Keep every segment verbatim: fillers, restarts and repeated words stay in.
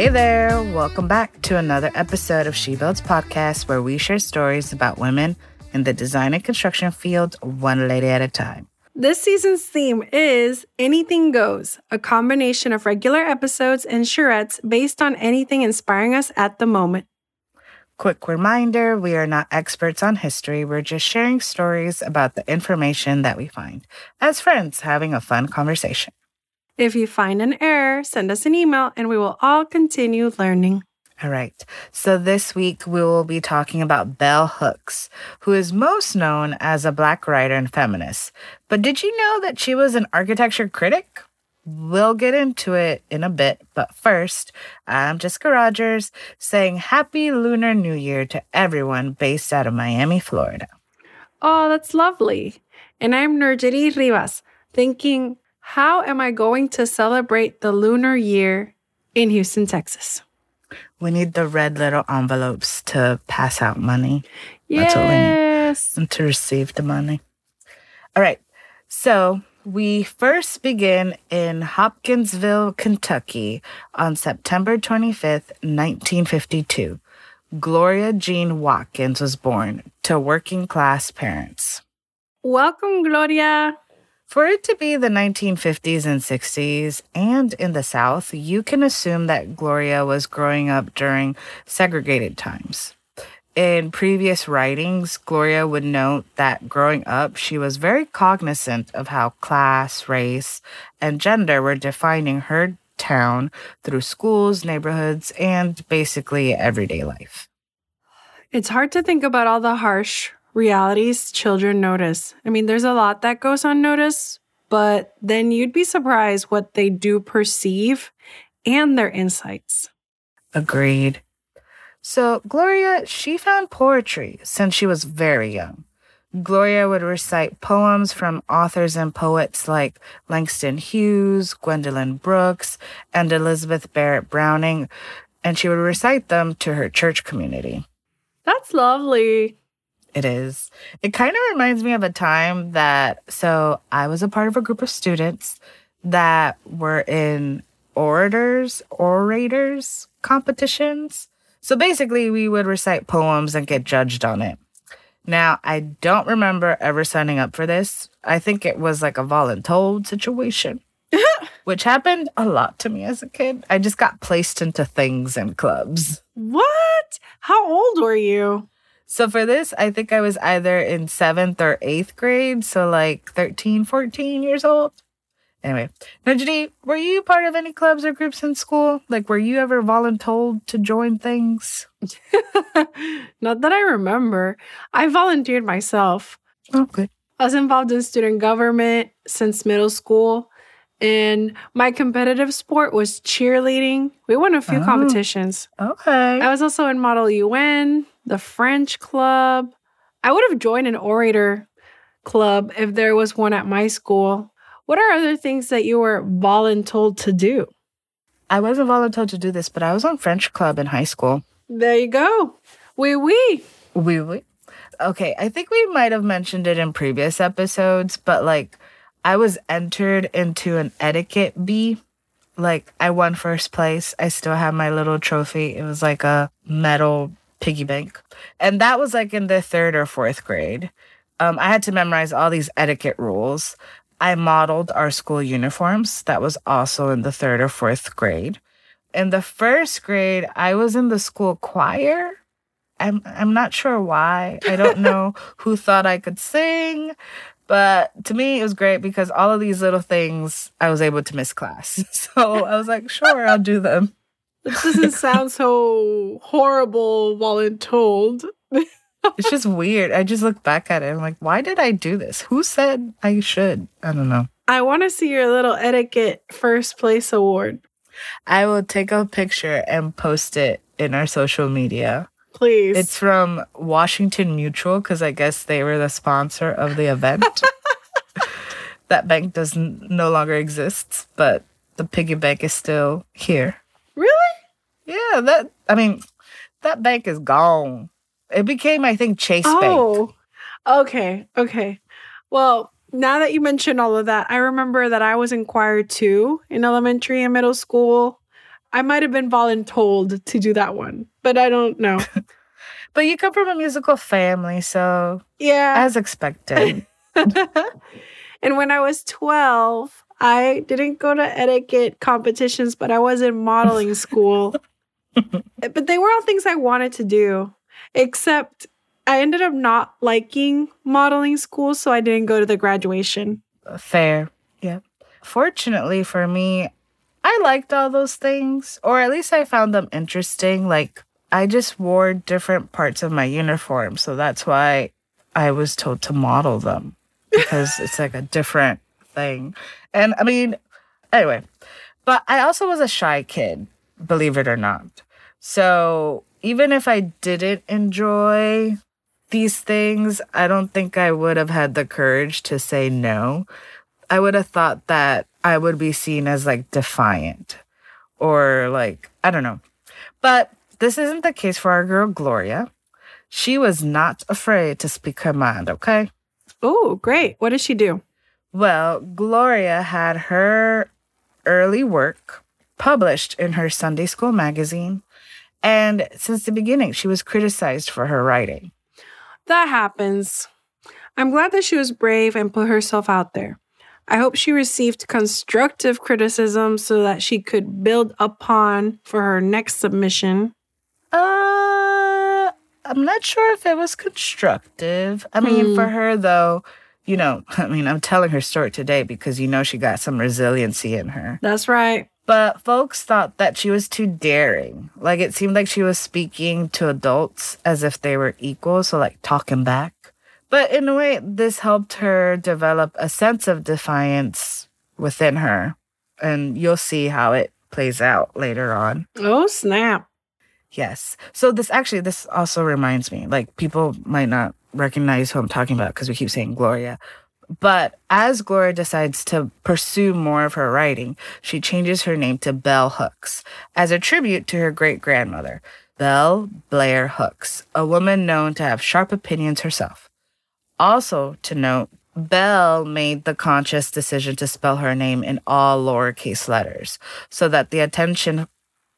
Hey there, welcome back to another episode of She Builds Podcast, where we share stories about women in the design and construction field, one lady at a time. This season's theme is Anything Goes, a combination of regular episodes and charettes based on anything inspiring us at the moment. Quick reminder, we are not experts on history. We're just sharing stories about the information that we find as friends having a fun conversation. If you find an error, send us an email and we will all continue learning. All right. So this week we will be talking about Bell Hooks, who is most known as a Black writer and feminist. But did you know that she was an architecture critic? We'll get into it in a bit, but first, I'm Jessica Rogers saying Happy Lunar New Year to everyone based out of Miami, Florida. Oh, that's lovely. And I'm Nurjeri Rivas, thinking, how am I going to celebrate the lunar year in Houston, Texas? We need the red little envelopes to pass out money. Yes. That's what we need. And to receive the money. All right, so we first begin in Hopkinsville, Kentucky on September twenty-fifth, nineteen fifty-two. Gloria Jean Watkins was born to working-class parents. Welcome, Gloria. For it to be the nineteen fifties and sixties and in the South, you can assume that Gloria was growing up during segregated times. In previous writings, Gloria would note that growing up, she was very cognizant of how class, race, and gender were defining her town through schools, neighborhoods, and basically everyday life. It's hard to think about all the harsh realities children notice. I mean, there's a lot that goes unnoticed, but then you'd be surprised what they do perceive and their insights. Agreed. So Gloria, she found poetry since she was very young. Gloria would recite poems from authors and poets like Langston Hughes, Gwendolyn Brooks, and Elizabeth Barrett Browning, and she would recite them to her church community. That's lovely. It is. It kind of reminds me of a time that, so I was a part of a group of students that were in orators, orators competitions. So basically, we would recite poems and get judged on it. Now, I don't remember ever signing up for this. I think it was like a voluntold situation, which happened a lot to me as a kid. I just got placed into things and clubs. What? How old were you? So for this, I think I was either in seventh or eighth grade, so like thirteen, fourteen years old. Anyway, Najdi, were you part of any clubs or groups in school? Like, were you ever voluntold to join things? Not that I remember. I volunteered myself. Okay. I was involved in student government since middle school, and my competitive sport was cheerleading. We won a few oh, competitions. Okay. I was also in Model U N, the French club. I would have joined an orator club if there was one at my school. What are other things that you were voluntold to do? I wasn't voluntold to do this, but I was on French club in high school. There you go. Oui, oui. Oui, oui. Okay, I think we might have mentioned it in previous episodes, but like I was entered into an etiquette bee. Like I won first place. I still have my little trophy. It was like a metal piggy bank. And that was like in the third or fourth grade. Um, I had to memorize all these etiquette rules. I modeled our school uniforms. That was also in the third or fourth grade. In the first grade, I was in the school choir. I'm I'm not sure why. I don't know who thought I could sing. But to me, it was great because all of these little things, I was able to miss class. So I was like, sure, I'll do them. It doesn't sound so horrible voluntold. It's just weird. I just look back at it. I'm like, why did I do this? Who said I should? I don't know. I want to see your little etiquette first place award. I will take a picture and post it in our social media. Please. It's from Washington Mutual because I guess they were the sponsor of the event. That bank does n- no longer exists, but the piggy bank is still here. Really? Yeah, that, I mean, that bank is gone. It became, I think, Chase oh, Bank. Oh, okay, okay. Well, now that you mentioned all of that, I remember that I was in choir too in elementary and middle school. I might have been voluntold to do that one, but I don't know. But you come from a musical family, so Yeah. as expected. And when I was twelve, I didn't go to etiquette competitions, but I was in modeling school. But they were all things I wanted to do, except I ended up not liking modeling school, so I didn't go to the graduation. Fair. Yeah. Fortunately for me, I liked all those things, or at least I found them interesting. Like, I just wore different parts of my uniform, so that's why I was told to model them, because it's like a different thing. And I mean, anyway, but I also was a shy kid, believe it or not. So even if I didn't enjoy these things, I don't think I would have had the courage to say no. I would have thought that I would be seen as like defiant or like, I don't know. But this isn't the case for our girl, Gloria. She was not afraid to speak her mind, okay? Oh, great. What did she do? Well, Gloria had her early work published in her Sunday school magazine. And since the beginning, she was criticized for her writing. That happens. I'm glad that she was brave and put herself out there. I hope she received constructive criticism so that she could build upon for her next submission. Uh, I'm not sure if it was constructive. I mean, Hmm. for her, though, you know, I mean, I'm telling her story today because you know she got some resiliency in her. That's right. But folks thought that she was too daring. Like, it seemed like she was speaking to adults as if they were equal, so like talking back. But in a way, this helped her develop a sense of defiance within her. And you'll see how it plays out later on. Oh, snap. Yes. So this actually, this also reminds me, like, people might not recognize who I'm talking about because we keep saying Gloria. But as Gloria decides to pursue more of her writing, she changes her name to Bell Hooks as a tribute to her great-grandmother, Belle Blair Hooks, a woman known to have sharp opinions herself. Also to note, Belle made the conscious decision to spell her name in all lowercase letters so that the attention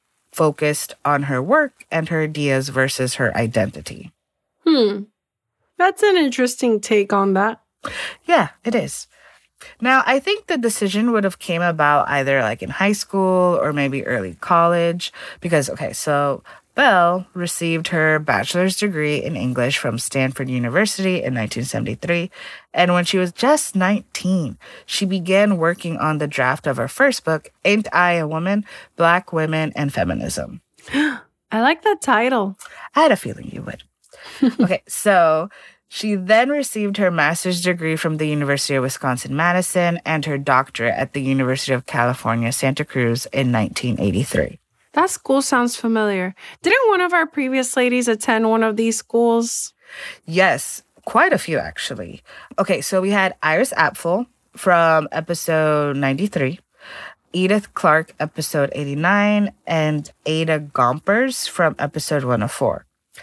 focused on her work and her ideas versus her identity. Hmm. That's an interesting take on that. Yeah, it is. Now, I think the decision would have came about either like in high school or maybe early college because, okay, so Belle received her bachelor's degree in English from Stanford University in nineteen seventy-three. And when she was just nineteen, she began working on the draft of her first book, Ain't I a Woman? Black Women and Feminism. I like that title. I had a feeling you would. Okay, so she then received her master's degree from the University of Wisconsin-Madison and her doctorate at the University of California, Santa Cruz in nineteen eighty-three. That school sounds familiar. Didn't one of our previous ladies attend one of these schools? Yes, quite a few, actually. Okay, so we had Iris Apfel from episode ninety-three, Edith Clark, episode eighty-nine, and Ada Gompers from episode one oh four.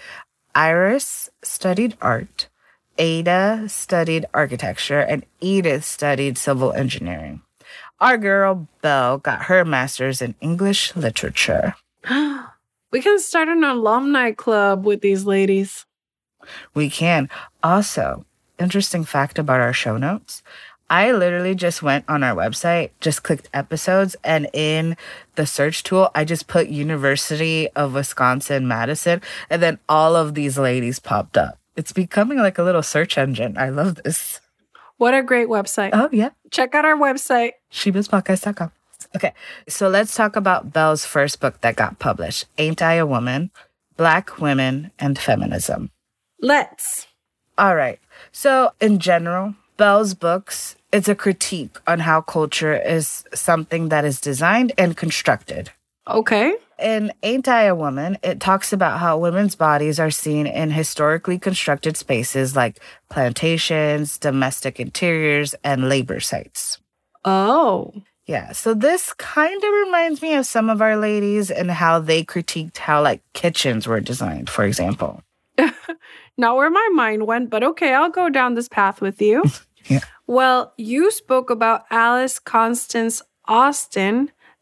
Iris studied art, Ada studied architecture, and Edith studied civil engineering. Our girl, Belle, got her master's in English literature. We can start an alumni club with these ladies. We can. Also, interesting fact about our show notes. I literally just went on our website, just clicked episodes, and in the search tool, I just put University of Wisconsin-Madison, and then all of these ladies popped up. It's becoming like a little search engine. I love this. What a great website. Oh, yeah. Check out our website. Shebas Podcast dot com. Okay, so let's talk about Belle's first book that got published, Ain't I a Woman? Black Women and Feminism. Let's. All right. So in general, Belle's books, it's a critique on how culture is something that is designed and constructed. Okay. In Ain't I a Woman, it talks about how women's bodies are seen in historically constructed spaces like plantations, domestic interiors, and labor sites. Oh. Yeah, so this kind of reminds me of some of our ladies and how they critiqued how, like, kitchens were designed, for example. Not where my mind went, but okay, I'll go down this path with you. Yeah. Well, you spoke about Alice Constance Austin,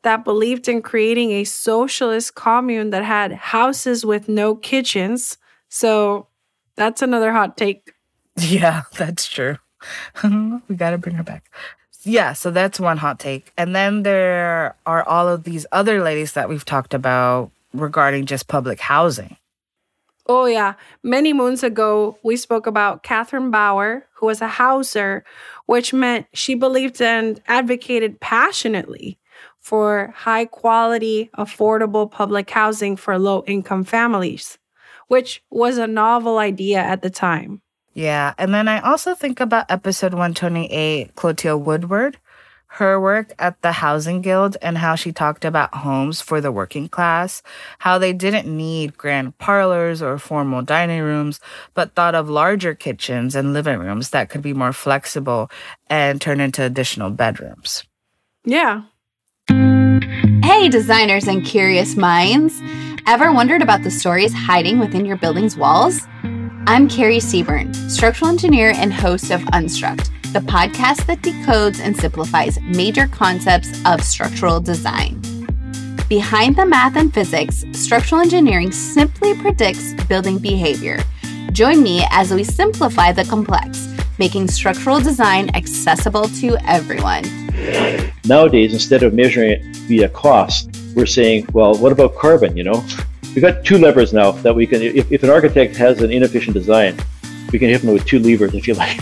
that believed in creating a socialist commune that had houses with no kitchens. So that's another hot take. Yeah, that's true. We got to bring her back. Yeah, so that's one hot take. And then there are all of these other ladies that we've talked about regarding just public housing. Oh, yeah. Many moons ago, we spoke about Catherine Bauer, who was a houser, which meant she believed and advocated passionately for high-quality, affordable public housing for low-income families, which was a novel idea at the time. Yeah, and then I also think about episode one twenty-eight, Clotilde Woodward, her work at the Housing Guild and how she talked about homes for the working class, how they didn't need grand parlors or formal dining rooms, but thought of larger kitchens and living rooms that could be more flexible and turn into additional bedrooms. Yeah. Hey, designers and curious minds. Ever wondered about the stories hiding within your building's walls? I'm Carrie Seaburn, structural engineer and host of Unstruct, the podcast that decodes and simplifies major concepts of structural design. Behind the math and physics, structural engineering simply predicts building behavior. Join me as we simplify the complex, making structural design accessible to everyone. Nowadays, instead of measuring it via cost, we're saying, well, what about carbon, you know? We've got two levers now that we can, if, if an architect has an inefficient design, we can hit them with two levers, if you like.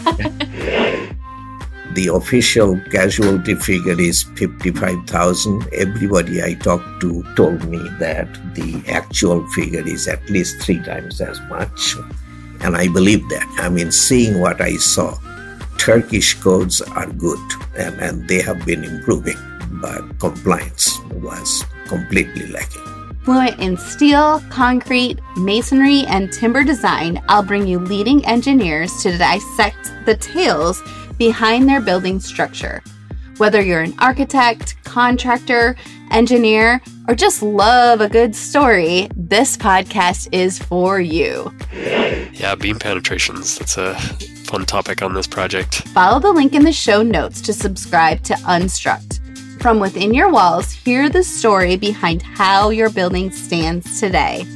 The official casualty figure is fifty-five thousand. Everybody I talked to told me that the actual figure is at least three times as much. And I believe that. I mean, seeing what I saw, Turkish codes are good and, and they have been improving, but compliance was completely lacking. Fluent in steel, concrete, masonry, and timber design, I'll bring you leading engineers to dissect the tales behind their building structure. Whether you're an architect, contractor, engineer, or just love a good story, this podcast is for you. Yeah, beam penetrations. That's a fun topic on this project. Follow the link in the show notes to subscribe to Unstruct. From within your walls, hear the story behind how your building stands today.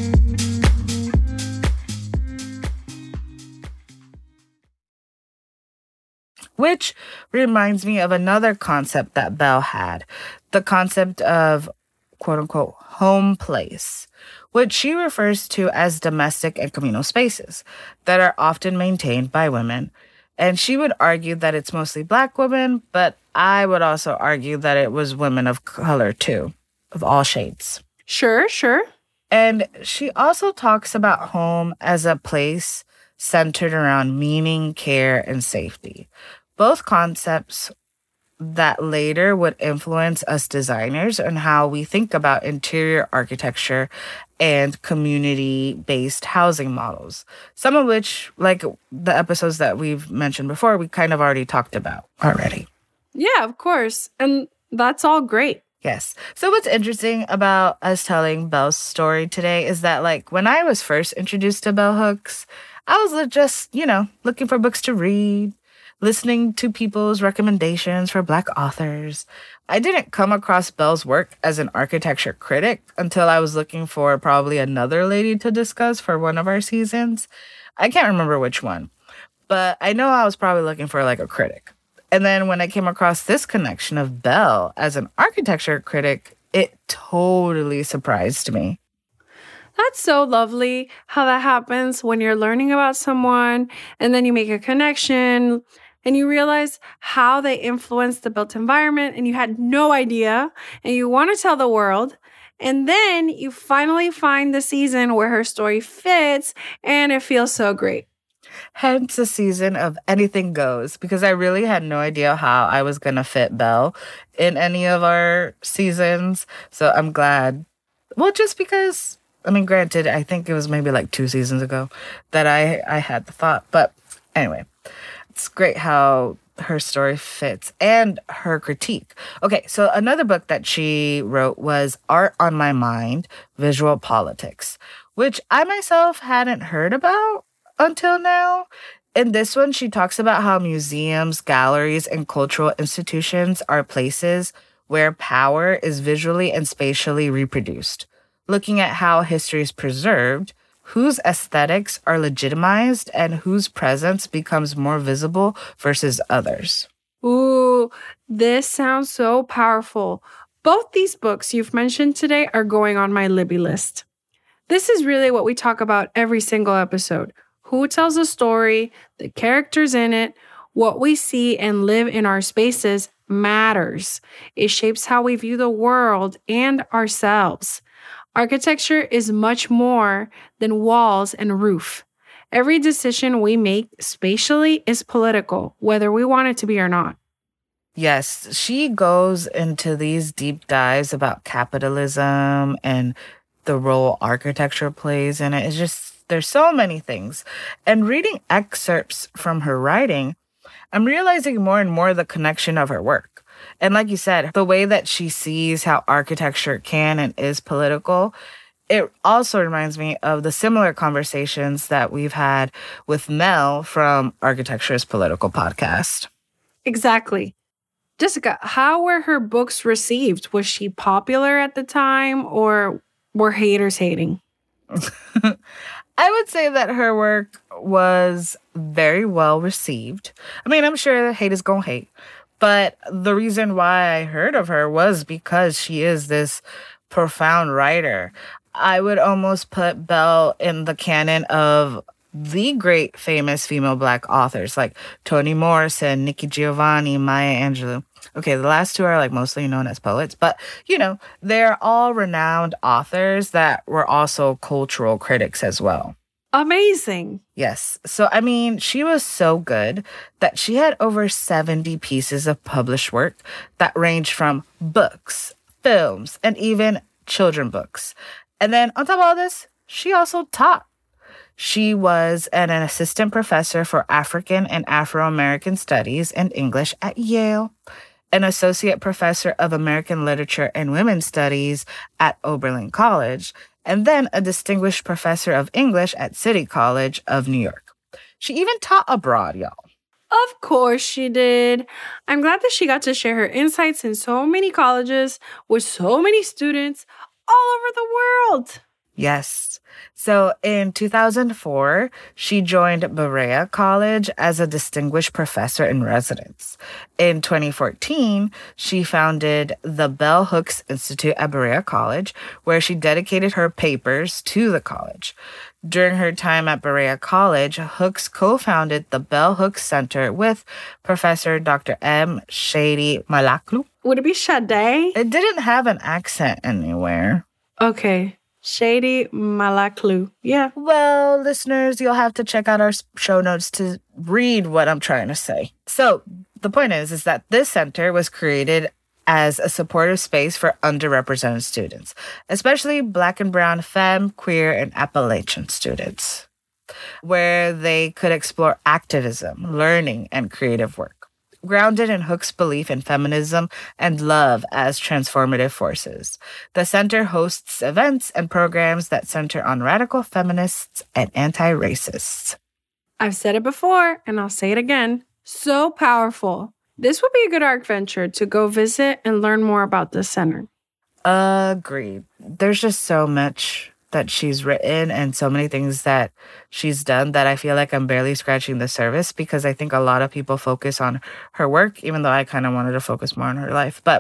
Which reminds me of another concept that Bell had, the concept of quote-unquote home place, which she refers to as domestic and communal spaces that are often maintained by women. And she would argue that it's mostly Black women, but I would also argue that it was women of color too, of all shades. Sure, sure. And she also talks about home as a place centered around meaning, care, and safety. Both concepts that later would influence us designers and how we think about interior architecture and community-based housing models. Some of which, like the episodes that we've mentioned before, we kind of already talked about already. Yeah, of course. And that's all great. Yes. So what's interesting about us telling Bell's story today is that, like, when I was first introduced to bell hooks, I was just, you know, looking for books to read, listening to people's recommendations for Black authors. I didn't come across Bell's work as an architecture critic until I was looking for probably another lady to discuss for one of our seasons. I can't remember which one, but I know I was probably looking for like a critic. And then when I came across this connection of Bell as an architecture critic, it totally surprised me. That's so lovely how that happens when you're learning about someone and then you make a connection and you realize how they influence the built environment and you had no idea and you want to tell the world. And then you finally find the season where her story fits and it feels so great. Hence a season of anything goes, because I really had no idea how I was going to fit Bell in any of our seasons. So I'm glad. Well, just because, I mean, granted, I think it was maybe like two seasons ago that I, I had the thought. But anyway, it's great how her story fits and her critique. Okay, so another book that she wrote was Art on My Mind, Visual Politics, which I myself hadn't heard about until now. In this one, she talks about how museums, galleries, and cultural institutions are places where power is visually and spatially reproduced, looking at how history is preserved, whose aesthetics are legitimized, and whose presence becomes more visible versus others. Ooh, this sounds so powerful. Both these books you've mentioned today are going on my Libby list. This is really what we talk about every single episode. Who tells a story, the characters in it, what we see and live in our spaces matters. It shapes how we view the world and ourselves. Architecture is much more than walls and roof. Every decision we make spatially is political, whether we want it to be or not. Yes, she goes into these deep dives about capitalism and the role architecture plays in it. It's just, there's so many things. And reading excerpts from her writing, I'm realizing more and more the connection of her work. And like you said, the way that she sees how architecture can and is political, it also reminds me of the similar conversations that we've had with Mel from Architecture is Political podcast. Exactly. Jessica, how were her books received? Was she popular at the time, or were haters hating? I would say that her work was very well received. I mean, I'm sure hate is gonna hate, but the reason why I heard of her was because she is this profound writer. I would almost put Belle in the canon of the great famous female Black authors like Toni Morrison, Nikki Giovanni, Maya Angelou. Okay, the last two are like mostly known as poets, but you know, they're all renowned authors that were also cultural critics as well. Amazing. Yes. So, I mean, she was so good that she had over seventy pieces of published work that ranged from books, films, and even children books. And then on top of all this, she also taught. She was an, an assistant professor for African and Afro-American Studies and English at Yale, an associate professor of American Literature and Women's Studies at Oberlin College, and then a distinguished professor of English at City College of New York. She even taught abroad, y'all. Of course she did. I'm glad that she got to share her insights in so many colleges with so many students all over the world. Yes. So in two thousand four, she joined Berea College as a distinguished professor in residence. In twenty fourteen, she founded the Bell Hooks Institute at Berea College, where she dedicated her papers to the college. During her time at Berea College, Hooks co-founded the Bell Hooks Center with Professor Doctor M. Shady Malaklu. Would it be Sade? It didn't have an accent anywhere. Okay. Shady Malaklu. Yeah. Well, listeners, you'll have to check out our show notes to read what I'm trying to say. So the point is, is that this center was created as a supportive space for underrepresented students, especially Black and Brown, femme, queer, and Appalachian students, where they could explore activism, learning, and creative work, grounded in Hooks' belief in feminism and love as transformative forces. The center hosts events and programs that center on radical feminists and anti-racists. I've said it before, and I'll say it again. So powerful. This would be a good arc venture to go visit and learn more about this center. Agreed. There's just so much that she's written and so many things that she's done that I feel like I'm barely scratching the surface, because I think a lot of people focus on her work, even though I kind of wanted to focus more on her life. But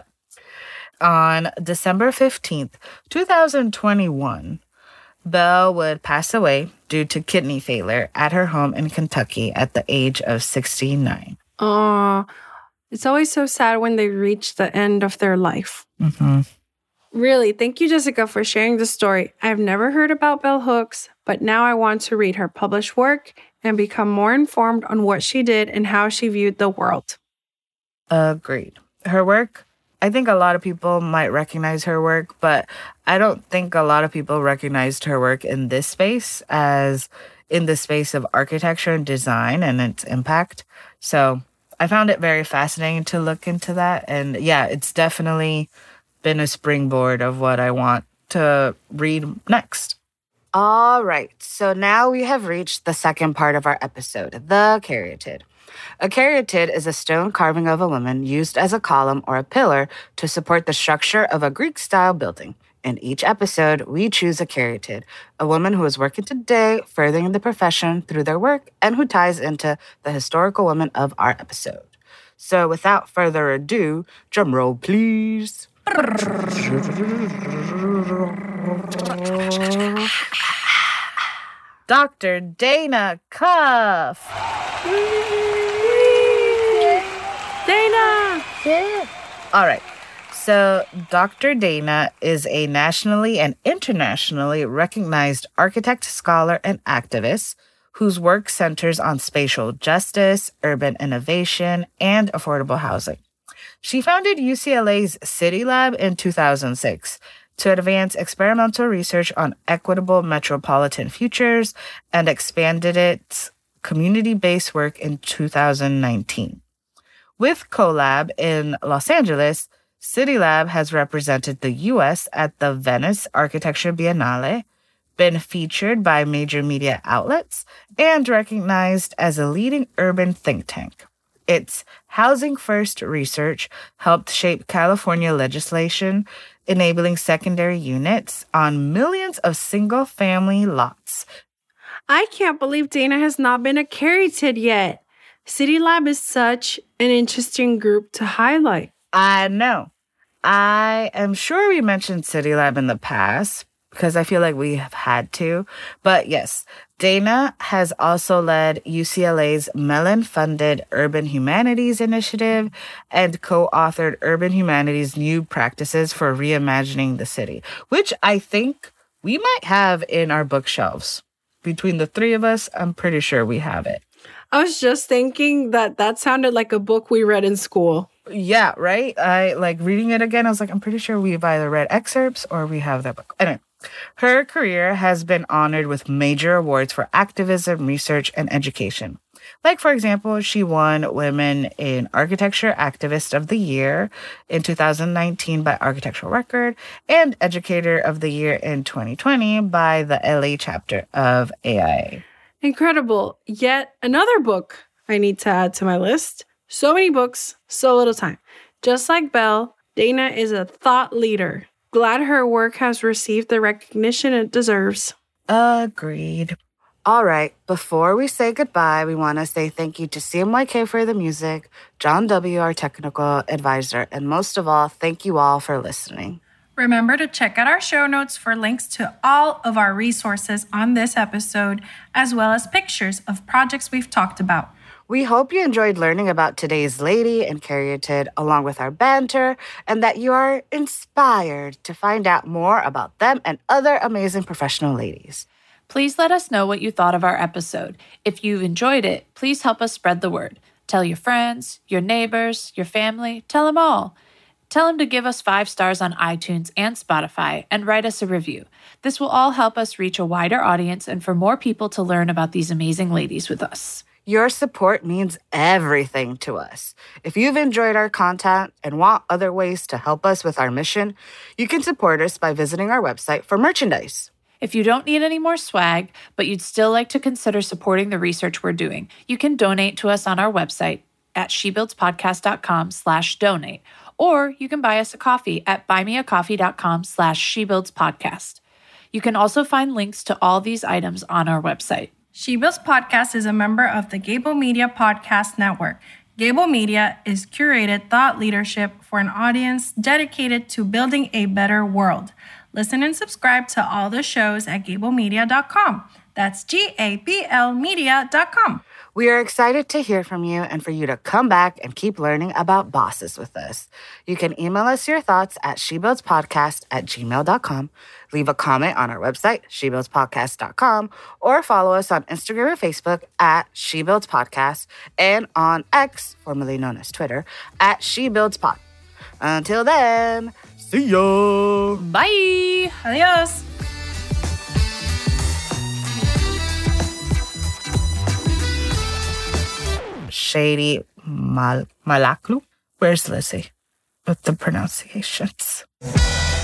on December fifteenth, twenty twenty-one, Belle would pass away due to kidney failure at her home in Kentucky at the age of sixty-nine. Aw, it's always so sad when they reach the end of their life. Mm-hmm. Really, thank you, Jessica, for sharing the story. I've never heard about Bell Hooks, but now I want to read her published work and become more informed on what she did and how she viewed the world. Agreed. Her work, I think a lot of people might recognize her work, but I don't think a lot of people recognized her work in this space as in the space of architecture and design and its impact. So I found it very fascinating to look into that. And yeah, it's definitely been a springboard of what I want to read next. All right. So now we have reached the second part of our episode, the caryatid. A caryatid is a stone carving of a woman used as a column or a pillar to support the structure of a Greek-style building. In each episode, we choose a caryatid, a woman who is working today, furthering the profession through their work, and who ties into the historical woman of our episode. So without further ado, drum roll, please. Doctor Dana Cuff. Dana! Yeah. All right. So, Doctor Dana is a nationally and internationally recognized architect, scholar, and activist whose work centers on spatial justice, urban innovation, and affordable housing. She founded U C L A's City Lab in two thousand six to advance experimental research on equitable metropolitan futures and expanded its community-based work in two thousand nineteen. With CoLab in Los Angeles, City Lab has represented the U S at the Venice Architecture Biennale, been featured by major media outlets, and recognized as a leading urban think tank. Its Housing First research helped shape California legislation, enabling secondary units on millions of single-family lots. I can't believe Dana has not been a caryatid yet. City Lab is such an interesting group to highlight. I know. I am sure we mentioned City Lab in the past because I feel like we have had to. But yes, Dana has also led U C L A's Mellon-funded Urban Humanities Initiative and co-authored Urban Humanities New Practices for Reimagining the City, which I think we might have in our bookshelves. Between the three of us, I'm pretty sure we have it. I was just thinking that that sounded like a book we read in school. Yeah, right? I like reading it again. I was like, I'm pretty sure we've either read excerpts or we have that book. Anyway, her career has been honored with major awards for activism, research, and education. Like, for example, she won Women in Architecture Activist of the Year in two thousand nineteen by Architectural Record and Educator of the Year in twenty twenty by the L A chapter of A I A. Incredible. Yet another book I need to add to my list. So many books, so little time. Just like Belle, Dana is a thought leader. Glad her work has received the recognition it deserves. Agreed. All right, before we say goodbye, we want to say thank you to C M Y K for the music, John W., our technical advisor, and most of all, thank you all for listening. Remember to check out our show notes for links to all of our resources on this episode, as well as pictures of projects we've talked about. We hope you enjoyed learning about today's lady and caryatid along with our banter, and that you are inspired to find out more about them and other amazing professional ladies. Please let us know what you thought of our episode. If you've enjoyed it, please help us spread the word. Tell your friends, your neighbors, your family, tell them all. Tell them to give us five stars on iTunes and Spotify and write us a review. This will all help us reach a wider audience and for more people to learn about these amazing ladies with us. Your support means everything to us. If you've enjoyed our content and want other ways to help us with our mission, you can support us by visiting our website for merchandise. If you don't need any more swag, but you'd still like to consider supporting the research we're doing, you can donate to us on our website at shebuildspodcast.com slash donate, or you can buy us a coffee at buymeacoffee.com slash shebuildspodcast. You can also find links to all these items on our website. She Builds Podcast is a member of the Gable Media Podcast Network. Gable Media is curated thought leadership for an audience dedicated to building a better world. Listen and subscribe to all the shows at gable media dot com. That's G A B L media dot com. We are excited to hear from you and for you to come back and keep learning about bosses with us. You can email us your thoughts at shebuildspodcast at gmail dot com, leave a comment on our website, she builds podcast dot com, or follow us on Instagram or Facebook at shebuildspodcast and on X, formerly known as Twitter, at shebuildspod. Until then, see ya! Bye! Adios! Shady Mal- Malaklu? Where's Lizzie with the pronunciations?